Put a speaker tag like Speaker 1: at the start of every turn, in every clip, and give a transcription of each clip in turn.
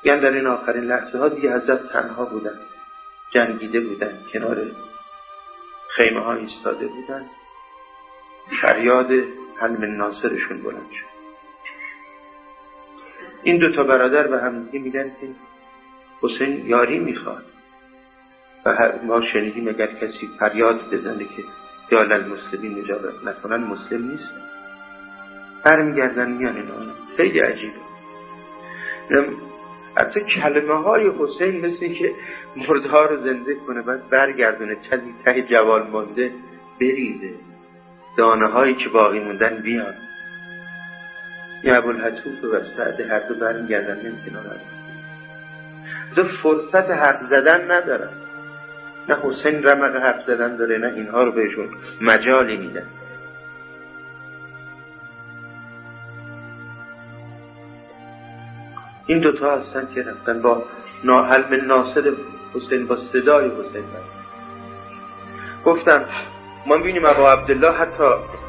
Speaker 1: یعنی در این آخرین لحظه ها دیگه حضرت تنها بودن، جنگیده بودن، کنار خیمه ها ایستاده بودن. فریاد حل من ناصرشون بلند شد. این دو تا برادر به هم دیگه میگن که حسین یاری میخواد و ما شنیدیم اگر کسی فریاد بزنه که یا للمسلمین مجابت نکنن مسلم نیست. برمیگردن میان اینا. خیلی عجیبه. حتی کلمه های حسین مثل که مردها رو زنده کنه، بعد برگردونه ته جوال مانده بریزه، دانه هایی که باقی موندن بیان. یه ابوالحتوف و سعد هر دو برمیگردن نمیکنن، فرصت حرف زدن ندارن. نه حسین رمق حرف زدن داره، نه اینها رو بهشون مجالی میدن. این دوتا هستن که رفتن با حل من ناصر حسین، با صدای حسین برد. گفتم ما ببینیم ابا عبدالله حتی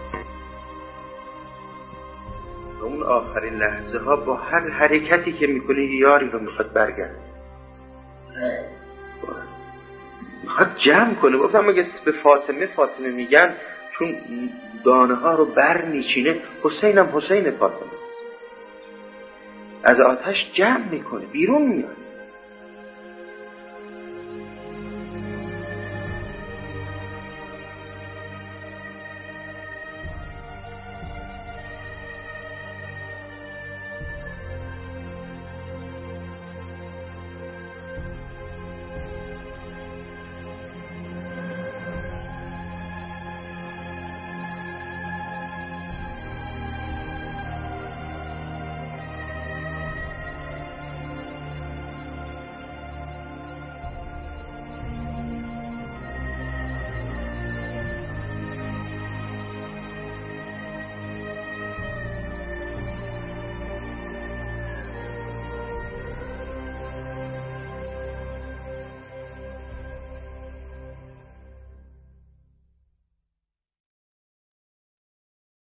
Speaker 1: اون آخرین لحظه ها با هر حرکتی که میکنه یاری رو میخواد برگرد، میخواد جمع کنه. گفتم اگه به فاطمه میگن چون دانه ها رو بر میچینه، حسین هم حسین فاطمه از آتش جمع میکنه، بیرون میاد.